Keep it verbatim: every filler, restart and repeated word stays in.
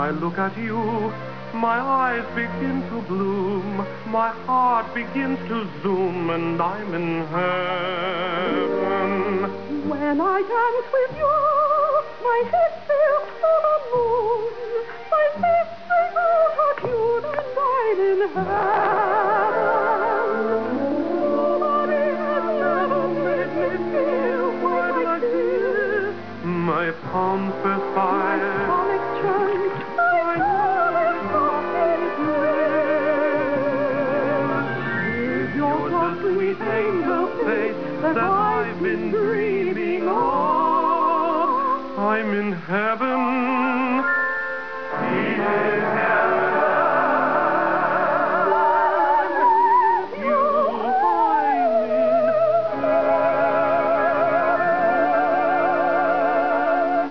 I look at you, my eyes begin to bloom, my heart begins to zoom, and I'm in heaven. When I dance with you, my head feels full of moon, my lips say out at you, and I'm in heaven. Nobody has ever made me feel quite like this. My palms perspire, my stomach churns, my nervous is your soft, sweet angel face that I've been dreaming of. I'm in heaven. He's in heaven.